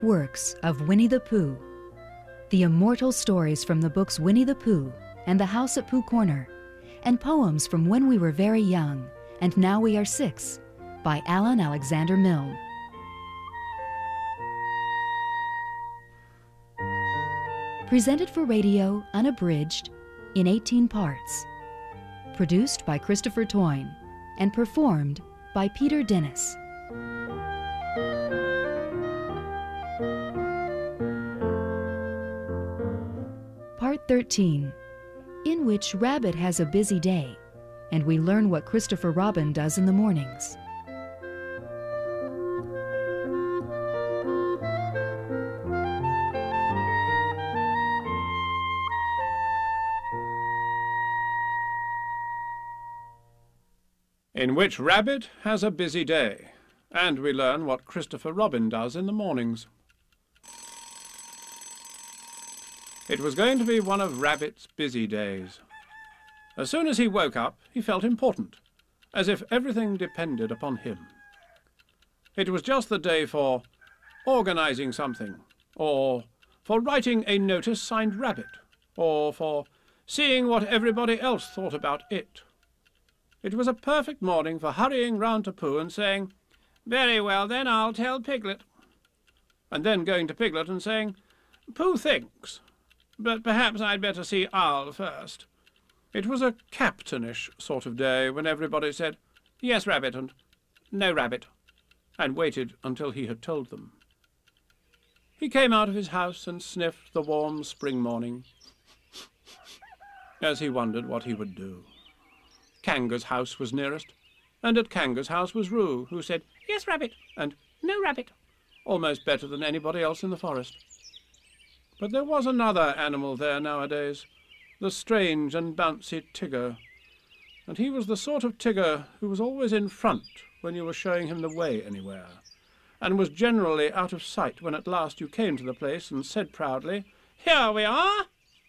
Works of Winnie the Pooh. The immortal stories from the books Winnie the Pooh and The House at Pooh Corner, and poems from When We Were Very Young and Now We Are Six by Alan Alexander Milne. Presented for radio, unabridged, in 18 parts. Produced by Christopher Toyne and performed by Peter Dennis. Part 13, in which Rabbit has a busy day, and we learn what Christopher Robin does in the mornings. In which Rabbit has a busy day, and we learn what Christopher Robin does in the mornings. It was going to be one of Rabbit's busy days. As soon as he woke up, he felt important, as if everything depended upon him. It was just the day for organising something, or for writing a notice signed Rabbit, or for seeing what everybody else thought about it. It was a perfect morning for hurrying round to Pooh and saying, "Very well, then I'll tell Piglet," and then going to Piglet and saying, "Pooh thinks, but perhaps I'd better see Owl first." It was a captainish sort of day when everybody said, "Yes, Rabbit," and "No, Rabbit," and waited until he had told them. He came out of his house and sniffed the warm spring morning as he wondered what he would do. Kanga's house was nearest, and at Kanga's house was Roo, who said, "Yes, Rabbit," and "No, Rabbit," almost better than anybody else in the forest. But there was another animal there nowadays, the strange and bouncy Tigger, and he was the sort of Tigger who was always in front when you were showing him the way anywhere, and was generally out of sight when at last you came to the place and said proudly, "Here we are."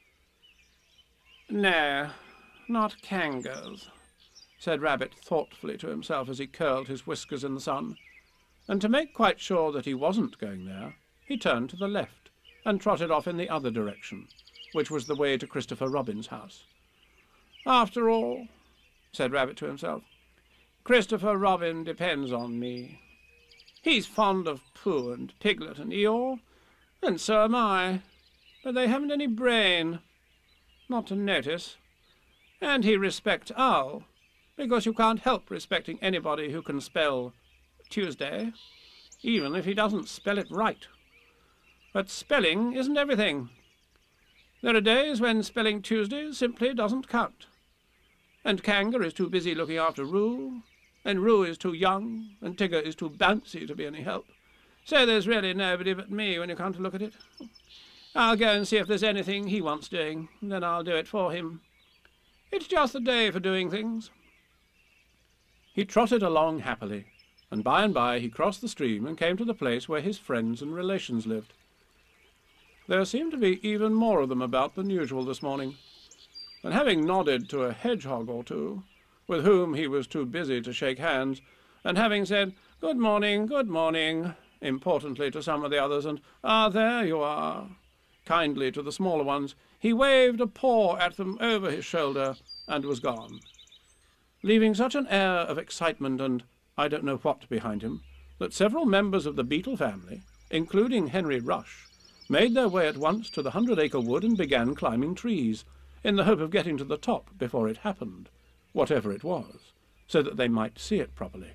"No, not Kanga's," said Rabbit thoughtfully to himself as he curled his whiskers in the sun, and to make quite sure that he wasn't going there, he turned to the left and trotted off in the other direction, which was the way to Christopher Robin's house. "After all," said Rabbit to himself, "Christopher Robin depends on me. He's fond of Pooh and Piglet and Eeyore, and so am I, but they haven't any brain, not to notice. And he respects Owl, because you can't help respecting anybody who can spell Tuesday, even if he doesn't spell it right. But spelling isn't everything. There are days when spelling Tuesday simply doesn't count. And Kanga is too busy looking after Roo, and Roo is too young, and Tigger is too bouncy to be any help. So there's really nobody but me when you come to look at it. I'll go and see if there's anything he wants doing, and then I'll do it for him. It's just the day for doing things." He trotted along happily, and by he crossed the stream and came to the place where his friends and relations lived. There seemed to be even more of them about than usual this morning, and having nodded to a hedgehog or two, with whom he was too busy to shake hands, and having said, good morning," importantly to some of the others, and "Ah, there you are," kindly to the smaller ones, he waved a paw at them over his shoulder and was gone, leaving such an air of excitement and I don't know what behind him, that several members of the Beetle family, including Henry Rush, made their way at once to the 100-acre wood and began climbing trees, in the hope of getting to the top before it happened, whatever it was, so that they might see it properly.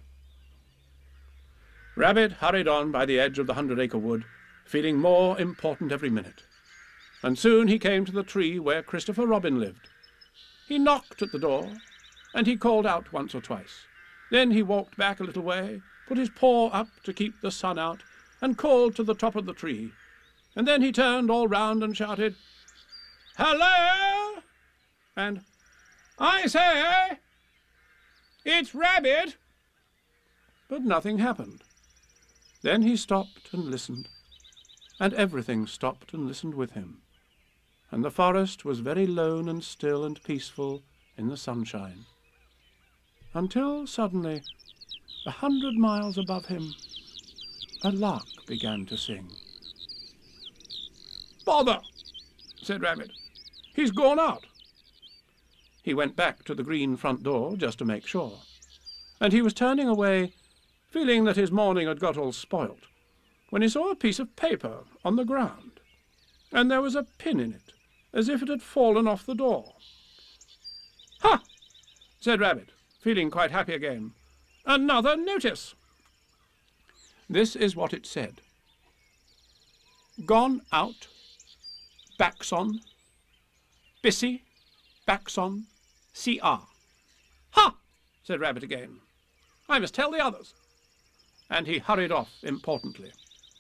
Rabbit hurried on by the edge of the 100-acre wood, feeling more important every minute, and soon he came to the tree where Christopher Robin lived. He knocked at the door, and he called out once or twice. Then he walked back a little way, put his paw up to keep the sun out, and called to the top of the tree. And then he turned all round and shouted, "Hello!" and "I say, it's Rabbit!" But nothing happened. Then he stopped and listened, and everything stopped and listened with him, and the forest was very lone and still and peaceful in the sunshine, until suddenly, 100 miles above him, a lark began to sing. Bother, said Rabbit. He's gone out. He went back to the green front door just to make sure, and he was turning away, feeling that his morning had got all spoilt, when he saw a piece of paper on the ground, and there was a pin in it, as if it had fallen off the door. Ha! Said Rabbit, feeling quite happy again. Another notice! This is what it said. Gone out, Backson, Bissy, Backson, C.R. Ha! Said Rabbit again. I must tell the others. And he hurried off importantly.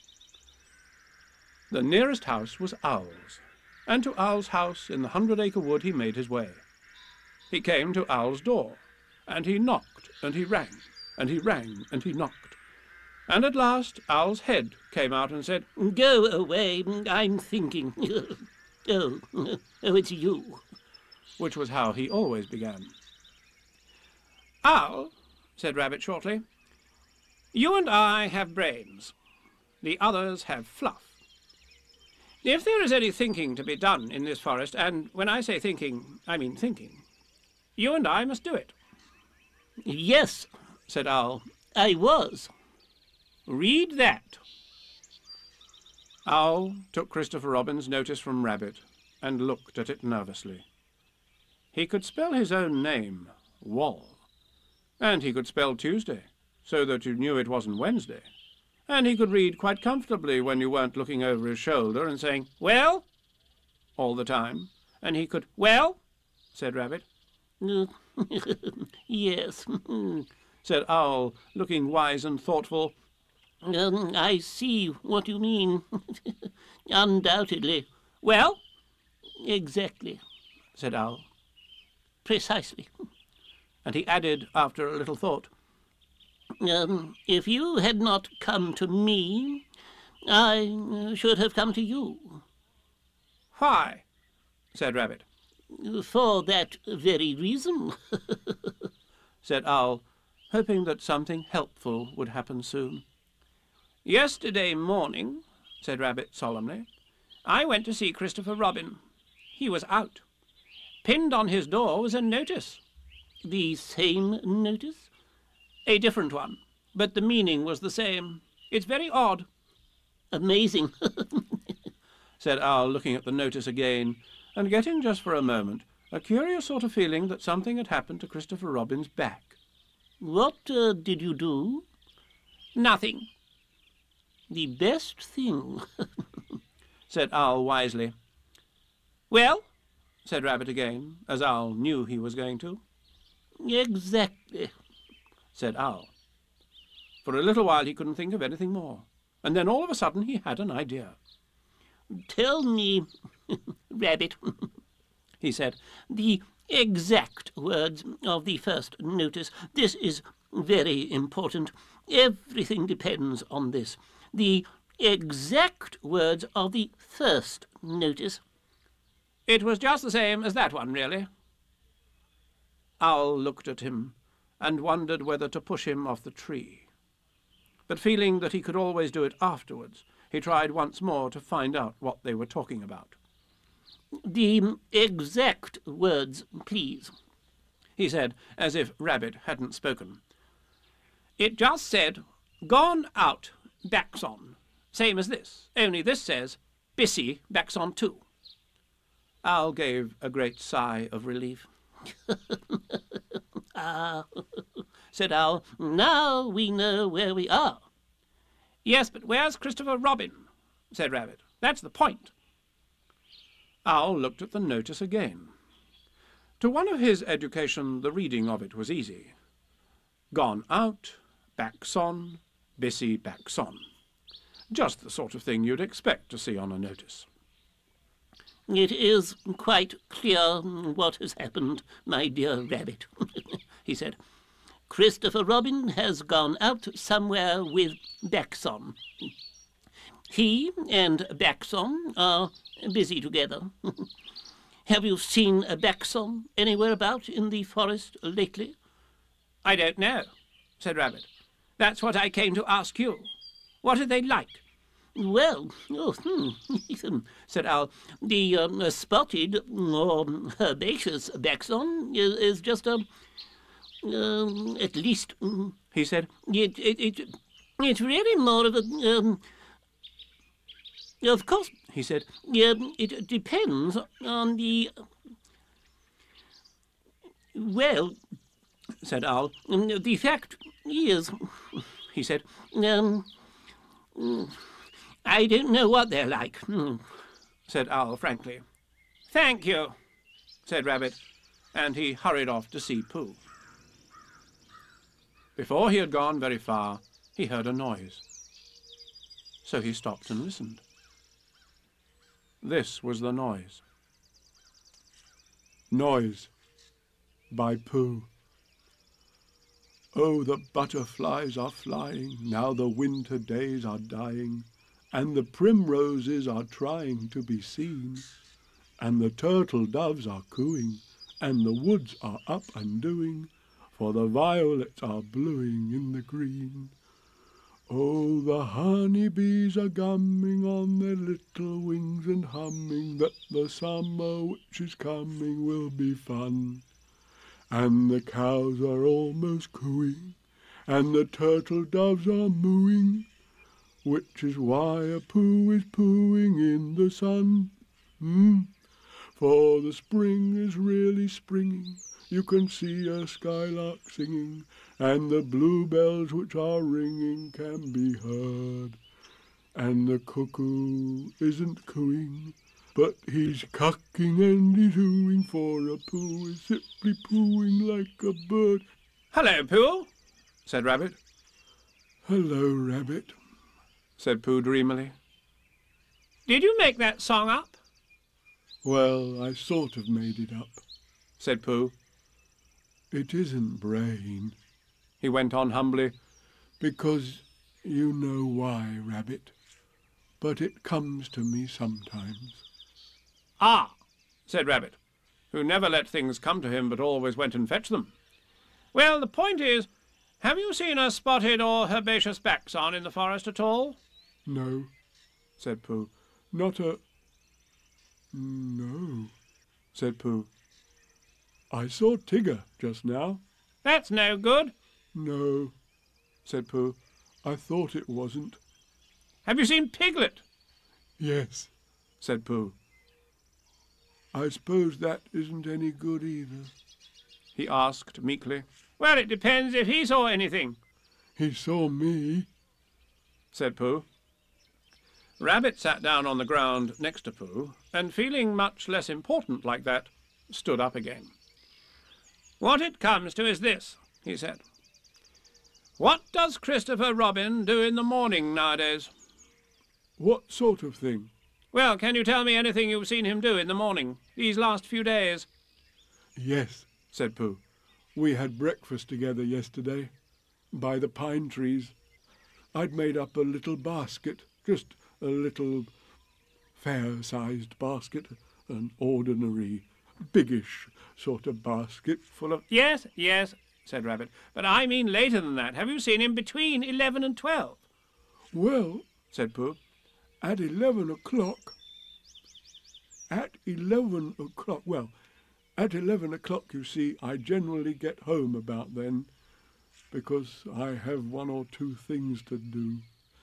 The nearest house was Owl's, and to Owl's house in the 100-acre wood he made his way. He came to Owl's door, and he knocked, and he rang, and he rang, and he knocked. And at last Owl's head came out and said, Go away, I'm thinking. Oh, it's you. Which was how he always began. Owl, said Rabbit shortly, you and I have brains. The others have fluff. If there is any thinking to be done in this forest, and when I say thinking, I mean thinking, you and I must do it. Yes, said Owl, I was. Read that. Owl took Christopher Robin's notice from Rabbit and looked at it nervously. He could spell his own name, Wall, and he could spell Tuesday, so that you knew it wasn't Wednesday, and he could read quite comfortably when you weren't looking over his shoulder and saying, Well, all the time, and he could, Well, said Rabbit. Yes, said Owl, looking wise and thoughtful. I see what you mean. Undoubtedly. Well, Exactly, said Owl. Precisely. And he added, after a little thought, If you had not come to me, I should have come to you. Why? Said Rabbit. For that very reason, said Owl, hoping that something helpful would happen soon. Yesterday morning, said Rabbit solemnly, I went to see Christopher Robin. He was out. Pinned on his door was a notice. The same notice? A different one, but the meaning was the same. It's very odd. Amazing, said Owl, looking at the notice again, and getting just for a moment a curious sort of feeling that something had happened to Christopher Robin's back. What did you do? Nothing. The best thing, said Owl wisely. Well, said Rabbit again, as Owl knew he was going to. Exactly, said Owl. For a little while he couldn't think of anything more, and then all of a sudden he had an idea. Tell me, Rabbit, he said, the exact words of the first notice. This is very important. Everything depends on this. The exact words of the first notice. It was just the same as that one, really. Owl looked at him and wondered whether to push him off the tree. But feeling that he could always do it afterwards, he tried once more to find out what they were talking about. The exact words, please, he said, as if Rabbit hadn't spoken. It just said, Gone out, Backson, same as this, only this says, Bissy, Backson too. Owl gave a great sigh of relief. Ah, said Owl, now we know where we are. Yes, but where's Christopher Robin? Said Rabbit. That's the point. Owl looked at the notice again. To one of his education, the reading of it was easy. Gone out, Backson, Bissy, Backson. Just the sort of thing you'd expect to see on a notice. It is quite clear what has happened, my dear Rabbit, he said. Christopher Robin has gone out somewhere with Backson. He and Backson are busy together. Have you seen a Backson anywhere about in the forest lately? I don't know, said Rabbit. That's what I came to ask you. What are they like? Well, said Owl, the spotted or herbaceous baxon is just at least, he said, it's really more of a, of course, he said, it depends on the, well, said Owl, the fact is, he said, I don't know what they're like, said Owl frankly. Thank you, said Rabbit, and he hurried off to see Pooh. Before he had gone very far, he heard a noise. So he stopped and listened. This was the noise. Noise by Pooh. Oh, the butterflies are flying, now the winter days are dying, and the primroses are trying to be seen, and the turtle doves are cooing, and the woods are up and doing, for the violets are bluing in the green. Oh, the honeybees are gumming on their little wings and humming that the summer which is coming will be fun. And the cows are almost cooing, and the turtle doves are mooing, which is why a Pooh is pooing in the sun. For the spring is really springing, you can see a skylark singing, and the bluebells which are ringing can be heard. And the cuckoo isn't cooing, but he's cucking and he's hooing, for a Pooh is simply pooing like a bird. Hello, Pooh, said Rabbit. Hello, Rabbit, said Pooh dreamily. Did you make that song up? Well, I sort of made it up, said Pooh. It isn't brain, he went on humbly, because you know why, Rabbit, but it comes to me sometimes. Ah, said Rabbit, who never let things come to him but always went and fetched them. Well, the point is, have you seen a spotted or herbaceous baxon in the forest at all? No, said Pooh. Not a... No, said Pooh. I saw Tigger just now. That's no good. No, said Pooh. I thought it wasn't. Have you seen Piglet? Yes, said Pooh. I suppose that isn't any good either, he asked meekly. Well, it depends if he saw anything. He saw me, said Pooh. Rabbit sat down on the ground next to Pooh, and feeling much less important like that, stood up again. What it comes to is this, he said. What does Christopher Robin do in the morning nowadays? What sort of thing? Well, can you tell me anything you've seen him do in the morning, these last few days? Yes, said Pooh. We had breakfast together yesterday, by the pine trees. I'd made up a little basket, just a little fair-sized basket, an ordinary, biggish sort of basket full of... Yes, said Rabbit, but I mean later than that. Have you seen him between 11 and 12? Well, said Pooh, at 11 o'clock... At 11 o'clock, well, at 11 o'clock, you see, I generally get home about then, because I have one or two things to do.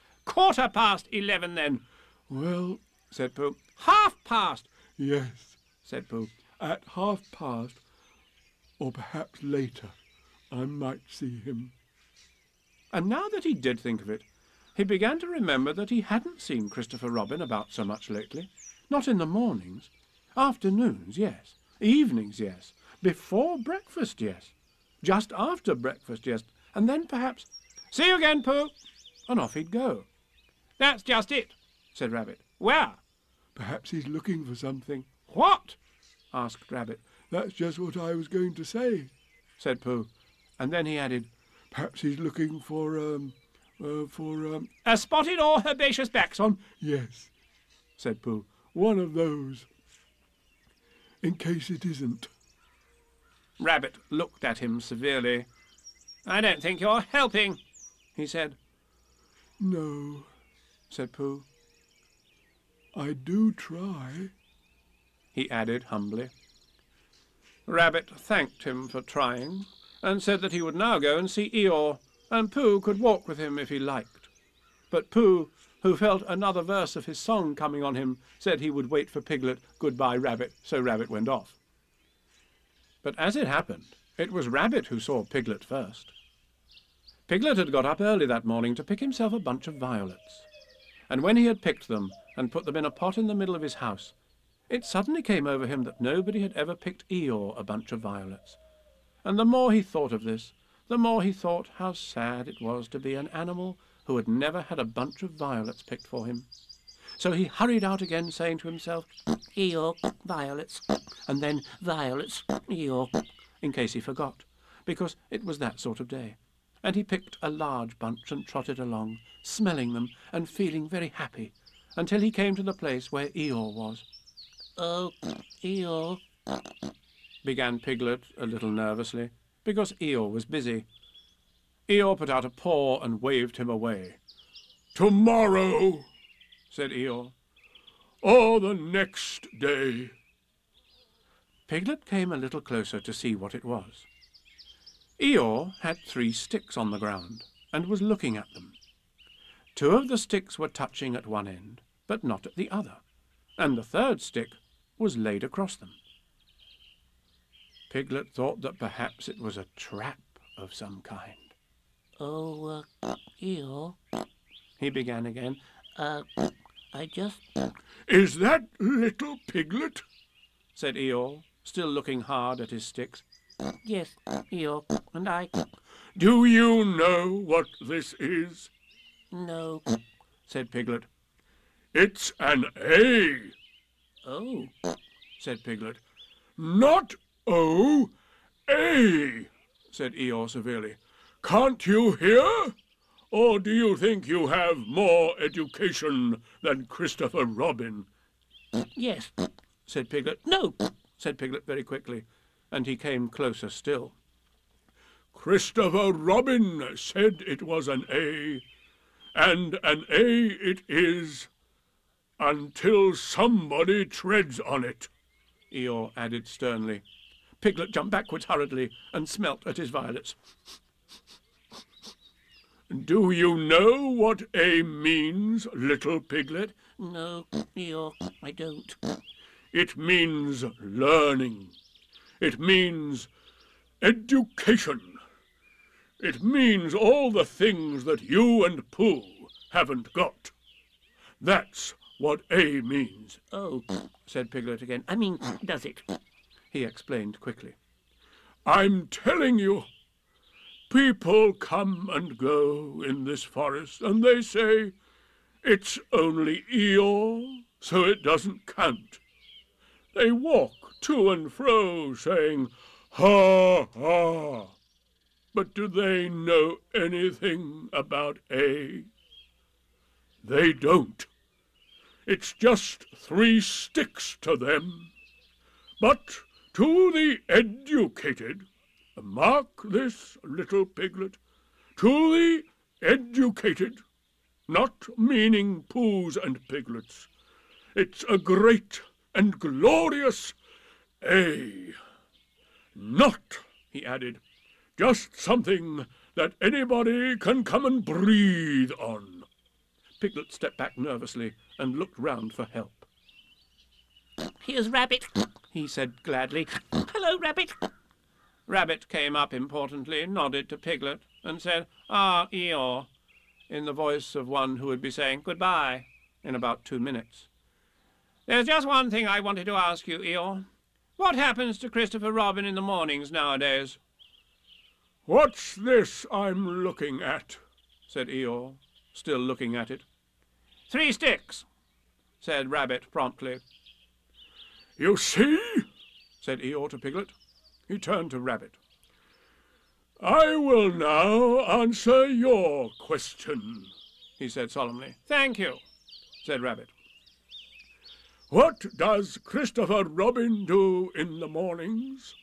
11:15 then. Well, said Pooh. 1/2 Yes, said Pooh. At 1/2, or perhaps later, I might see him. And now that he did think of it, he began to remember that he hadn't seen Christopher Robin about so much lately. Not in the mornings. Afternoons, yes. Evenings, yes. Before breakfast, yes. Just after breakfast, yes. And then perhaps... See you again, Pooh. And off he'd go. That's just it, said Rabbit. Where? Perhaps he's looking for something. What? Asked Rabbit. That's just what I was going to say, said Pooh. And then he added, perhaps he's looking for a spotted or herbaceous baxon? Yes, said Pooh. One of those. In case it isn't. Rabbit looked at him severely. I don't think you're helping, he said. No, said Pooh. I do try," he added humbly. Rabbit thanked him for trying, and said that he would now go and see Eeyore, and Pooh could walk with him if he liked. But Pooh, who felt another verse of his song coming on him, said he would wait for Piglet. Goodbye, Rabbit, so Rabbit went off. But as it happened, it was Rabbit who saw Piglet first. Piglet had got up early that morning to pick himself a bunch of violets, and when he had picked them and put them in a pot in the middle of his house, it suddenly came over him that nobody had ever picked Eeyore a bunch of violets. And the more he thought of this, the more he thought how sad it was to be an animal who had never had a bunch of violets picked for him. So he hurried out again, saying to himself, "Eeyore, violets," and then "violets, Eeyore," in case he forgot, because it was that sort of day. And he picked a large bunch and trotted along, smelling them and feeling very happy, until he came to the place where Eeyore was. "Oh, Eeyore," began Piglet a little nervously, because Eeyore was busy. Eeyore put out a paw and waved him away. "Tomorrow," said Eeyore, "or the next day." Piglet came a little closer to see what it was. Eeyore had 3 sticks on the ground, and was looking at them. 2 of the sticks were touching at one end, but not at the other, and the 3rd stick was laid across them. Piglet thought that perhaps it was a trap of some kind. "Oh, Eeyore," he began again. I just..." "Is that little Piglet?" said Eeyore, still looking hard at his sticks. "Yes, Eeyore, and I..." "Do you know what this is?" "No." said Piglet. "It's an A." "Oh," said Piglet. "Not O, A," said Eeyore severely. "Can't you hear? Or do you think you have more education than Christopher Robin?" "Yes," said Piglet. "No," said Piglet very quickly, and he came closer still. "Christopher Robin said it was an A, and an A it is, until somebody treads on it," Eeyore added sternly. Piglet jumped backwards hurriedly and smelt at his violets. "Do you know what A means, little Piglet?" "No, Eeyore, I don't." "It means learning. It means education. It means all the things that you and Pooh haven't got. That's what A means." "Oh," said Piglet again. "I mean, does it?" He explained quickly. "I'm telling you, people come and go in this forest, and they say, 'It's only Eeyore, so it doesn't count.' They walk to and fro, saying, 'Ha, ha.' But do they know anything about A? They don't. It's just 3 sticks to them. But to the educated, mark this, little Piglet, to the educated, not meaning Poohs and Piglets, it's a great and glorious A. Not," he added, "just something that anybody can come and breathe on." Piglet stepped back nervously and looked round for help. "Here's Rabbit," he said gladly. "Hello, Rabbit." Rabbit came up importantly, nodded to Piglet, and said, "Ah, Eeyore," in the voice of one who would be saying goodbye in about 2 minutes. "There's just one thing I wanted to ask you, Eeyore. What happens to Christopher Robin in the mornings nowadays?" "What's this I'm looking at?" said Eeyore, still looking at it. 3 sticks, said Rabbit promptly. "You see," said Eeyore to Piglet. He turned to Rabbit. "I will now answer your question," he said solemnly. "Thank you," said Rabbit. "What does Christopher Robin do in the mornings?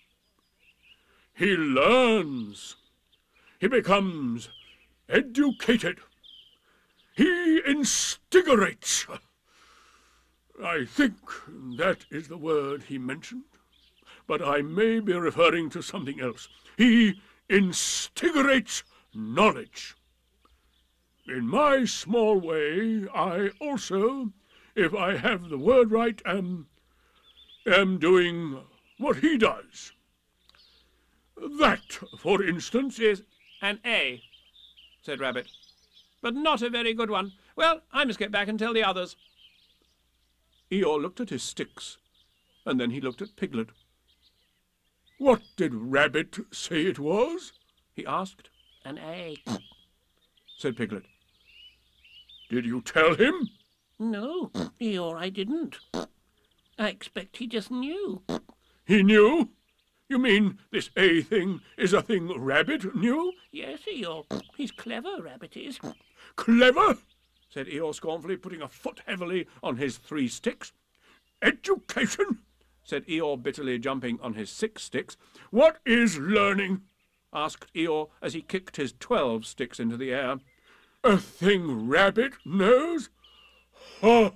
He learns. He becomes educated. He instigates. I think that is the word he mentioned, but I may be referring to something else. He instigates knowledge. In my small way, I also, if I have the word right, am doing what he does. That, for instance, Is an A, said Rabbit, but not a very good one. Well, I must get back and tell the others. Eeyore looked at his sticks, and then he looked at Piglet. What did Rabbit say it was? He asked. An A. Said Piglet. Did you tell him? No, Eeyore, I didn't. I expect he just knew. He knew? You mean this A thing is a thing Rabbit knew? Yes, Eeyore. He's clever, Rabbit is. Clever? Said Eeyore scornfully, putting a foot heavily on his 3 sticks. Education? Said Eeyore bitterly, jumping on his 6 sticks. What is learning? Asked Eeyore as he kicked his 12 sticks into the air. A thing Rabbit knows? Huh!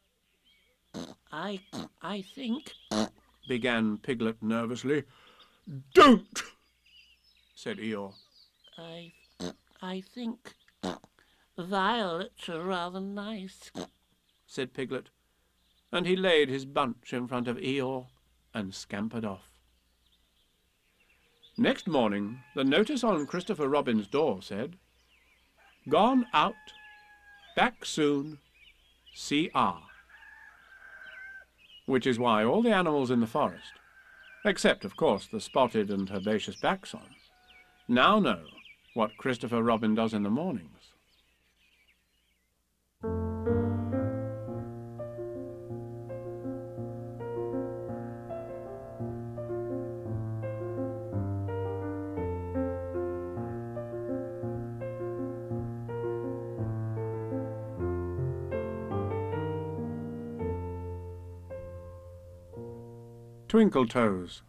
I think... began Piglet nervously. Don't! Said Eeyore. I think... violets are rather nice, said Piglet, and he laid his bunch in front of Eeyore and scampered off. Next morning, the notice on Christopher Robin's door said, "Gone out, back soon, C.R." Which is why all the animals in the forest, except, of course, the spotted and herbaceous baxon, now know what Christopher Robin does in the mornings. Twinkle Toes.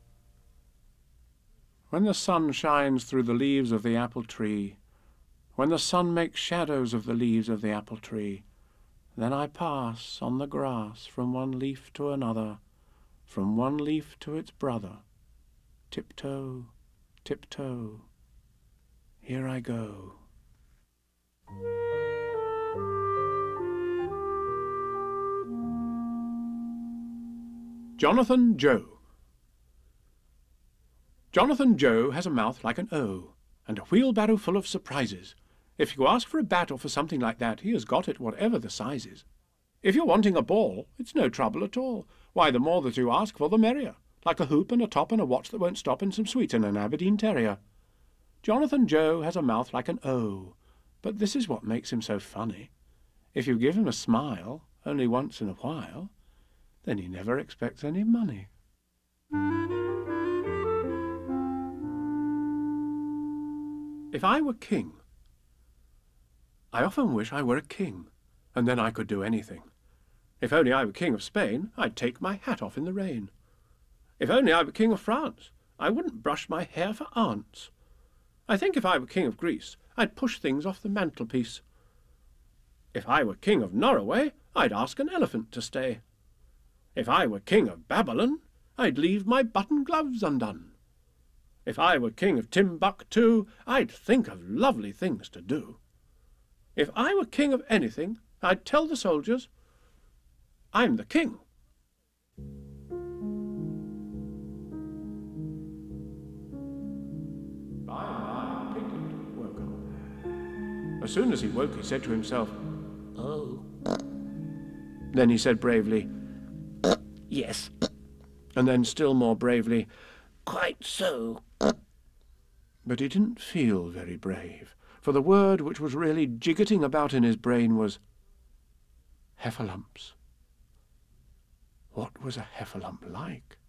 When the sun shines through the leaves of the apple tree, when the sun makes shadows of the leaves of the apple tree, then I pass on the grass from one leaf to another, from one leaf to its brother. Tiptoe, tiptoe, here I go. Jonathan Joe. Jonathan Joe has a mouth like an O, and a wheelbarrow full of surprises. If you ask for a bat or for something like that, he has got it, whatever the size is. If you're wanting a ball, it's no trouble at all. Why, the more that you ask for, the merrier. Like a hoop and a top and a watch that won't stop and some sweets and an Aberdeen terrier. Jonathan Joe has a mouth like an O, but this is what makes him so funny. If you give him a smile, only once in a while, then he never expects any money. If I were king, I often wish I were a king, and then I could do anything. If only I were king of Spain, I'd take my hat off in the rain. If only I were king of France, I wouldn't brush my hair for ants. I think if I were king of Greece, I'd push things off the mantelpiece. If I were king of Norroway, I'd ask an elephant to stay. If I were king of Babylon, I'd leave my button gloves undone. If I were king of Timbuktu, I'd think of lovely things to do. If I were king of anything, I'd tell the soldiers, I'm the king. By Piglet woke up. As soon as he woke, he said to himself, Oh. Then he said bravely, Yes, and then still more bravely, quite so. but he didn't feel very brave, for the word which was really jiggetting about in his brain was heffalumps. What was a heffalump like?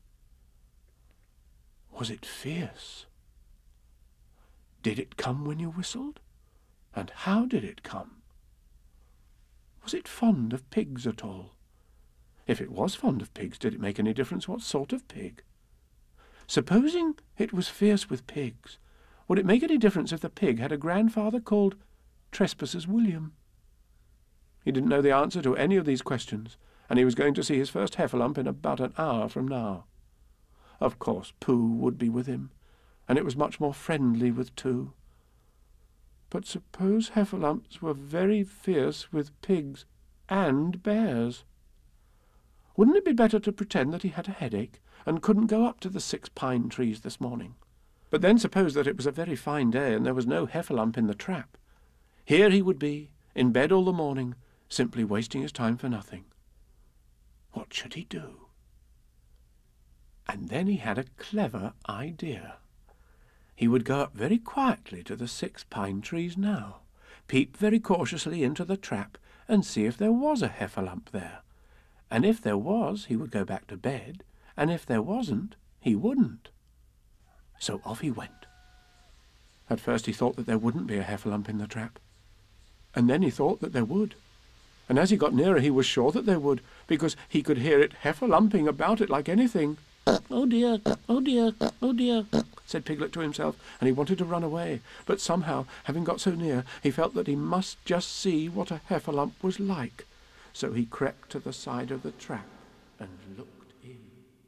Was it fierce? Did it come when you whistled? And how did it come? Was it fond of pigs at all? If it was fond of pigs, did it make any difference what sort of pig? Supposing it was fierce with pigs, would it make any difference if the pig had a grandfather called Trespassers William? He didn't know the answer to any of these questions, and he was going to see his first heffalump in about an hour from now. Of course, Pooh would be with him, and it was much more friendly with two. But suppose heffalumps were very fierce with pigs and bears? Wouldn't it be better to pretend that he had a headache and couldn't go up to the 6 pine trees this morning? But then suppose that it was a very fine day and there was no heffalump in the trap. Here he would be, in bed all the morning, simply wasting his time for nothing. What should he do? And then he had a clever idea. He would go up very quietly to the 6 pine trees now, peep very cautiously into the trap, and see if there was a heffalump there. And if there was, he would go back to bed, and if there wasn't, he wouldn't. So off he went. At first he thought that there wouldn't be a heffalump in the trap, and then he thought that there would. And as he got nearer he was sure that there would, because he could hear it heffalumping about it like anything. Oh dear, oh dear, oh dear, said Piglet to himself, and he wanted to run away. But somehow, having got so near, he felt that he must just see what a heffalump was like. So he crept to the side of the trap and looked in.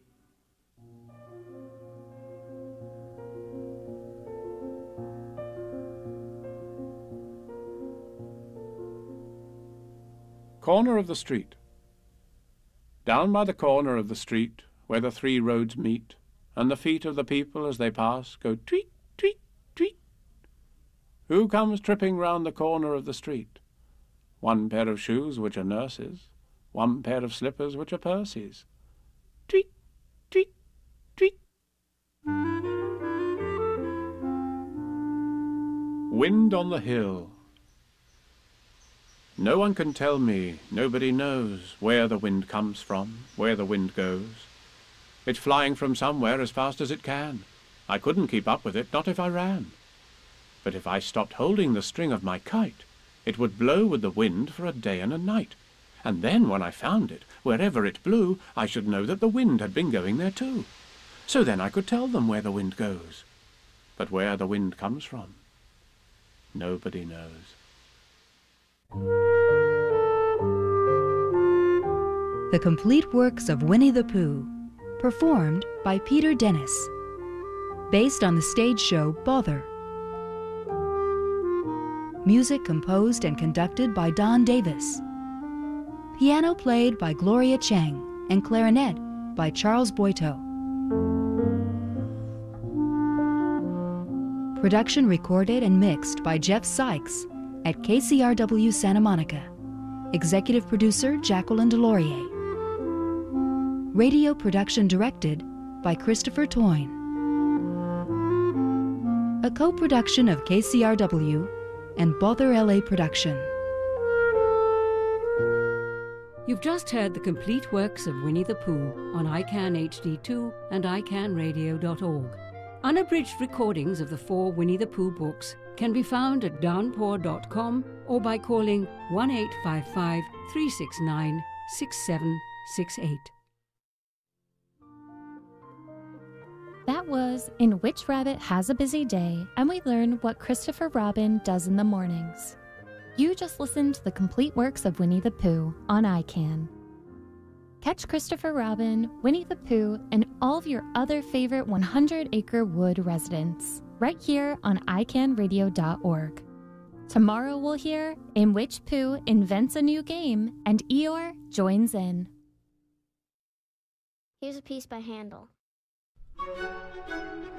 Corner of the street. Down by the corner of the street, where the 3 roads meet, and the feet of the people as they pass go tweet, tweet, tweet. Who comes tripping round the corner of the street? 1 pair of shoes which are nurses, 1 pair of slippers which are Percy's. Tweet, tweet, tweet. Wind on the hill. No one can tell me, nobody knows, where the wind comes from, where the wind goes. It's flying from somewhere as fast as it can. I couldn't keep up with it, not if I ran. But if I stopped holding the string of my kite, it would blow with the wind for a day and a night. And then, when I found it, wherever it blew, I should know that the wind had been going there too. So then I could tell them where the wind goes. But where the wind comes from, nobody knows. The Complete Works of Winnie the Pooh, performed by Peter Dennis, based on the stage show Bother. Music composed and conducted by Don Davis. Piano played by Gloria Chang and clarinet by Charles Boito. Production recorded and mixed by Jeff Sykes at KCRW Santa Monica. Executive producer Jacqueline Delorier. Radio production directed by Christopher Toyne. A co-production of KCRW and Bother LA Production. You've just heard the complete works of Winnie the Pooh on ICANN HD2 and iCannRadio.org. Unabridged recordings of the 4 Winnie the Pooh books can be found at downpour.com or by calling 1-855-369-6768. That was In Which Rabbit Has a Busy Day, and we learned what Christopher Robin does in the mornings. You just listened to the complete works of Winnie the Pooh on iCann. Catch Christopher Robin, Winnie the Pooh, and all of your other favorite 100-acre wood residents right here on iCannRadio.org. Tomorrow we'll hear In Which Pooh Invents a New Game and Eeyore joins in. Here's a piece by Handel.